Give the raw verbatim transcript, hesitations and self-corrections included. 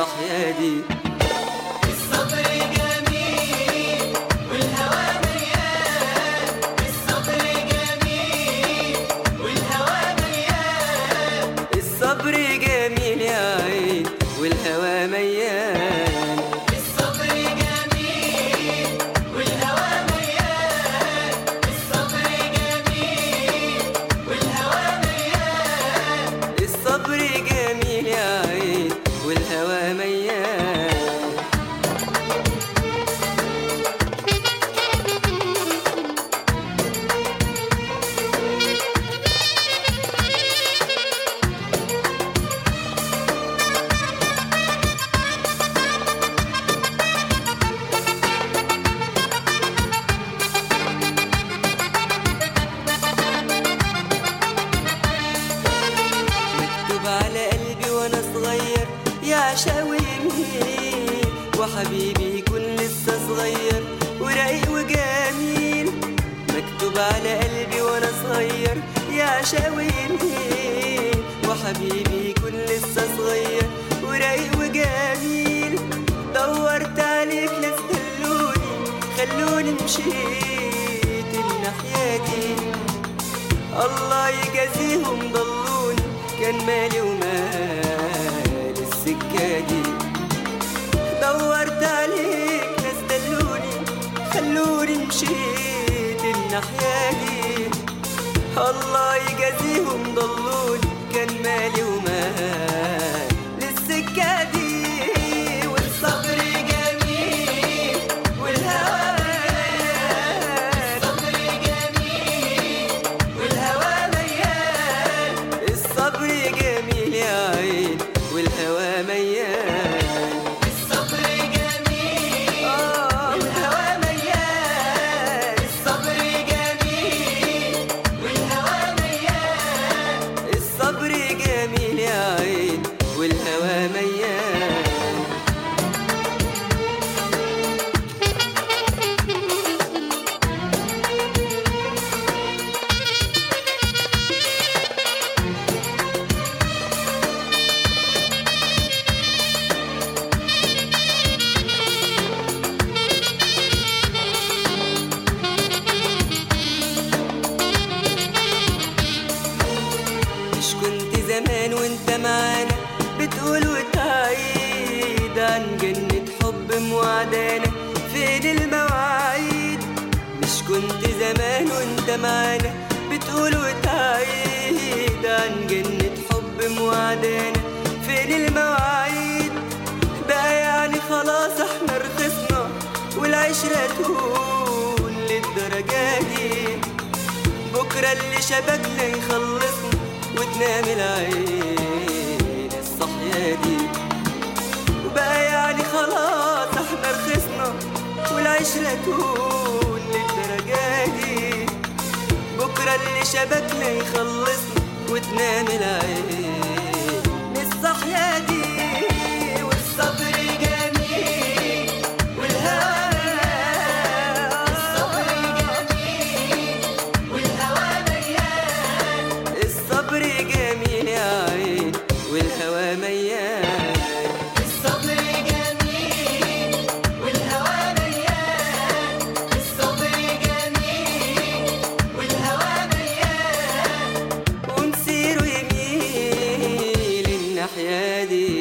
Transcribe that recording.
للصحيا دي. الصبر جميل والهوى مليان، الصبر جميل والهوى مليان، الصبر جميل يا عين والهوى ميان. الصبر جميل والهوى مليان، الصبر جميل والهوى مليان، الصبر جميل يا عين والهوى ميان. مكتوب على قلبي وانا صغير يعشقني، وحبيبي يكون لسه صغير ورايق وجميل. مكتوب على قلبي وانا صغير يعشقني، وحبيبي يكون لسه صغير ورايق وجميل. دورت عليك ناس دلوني خلوني مشيت الناحية دي، الله يجازيهم ضلوني كان مالي ومال السكة دي. دورت عليك ناس دلوني خلوني مشيت الناحية دي، الله يجازيهم ضلوني كان مالي ومال للسكة دي. والصبر جميل والهوى ميان، الصبر جميل والهوى مليان، الصبر جميل يا عين والهوى ميان. الصبر جميل آه والهوى مليان، الصبر جميل والهوى مليان، الصبر جميل يا عين والهوى ميان. مش كنت زمان وانت معانا بتقول وتعيد عن جنة حب موعدانا فين المواعيد؟ مش كنت زمان وانت معانا بتقول وتعيد عن جنة حب موعدانا فين المواعيد؟ بقى يعني خلاص احنا رخصنا والعشرة تهون للدرجة دي، بكرة اللي شبكنا يخلصنا وتنام العين الصحيا دي. وبقى يعني خلاص احنا رخصنا والعشرة تهون للدرجة دي، بكرة اللي شبكنا يخلصنا وتنام العين الصحيا دي. والصبر جميل والهوى، الصبر جميل والهوى مليان، الصبر جميل يا عين والهوى ميان. الصبر جميل والهوى مليان، الصبر جميل والهوى مليان، ونسيروا يميل الناحية دي.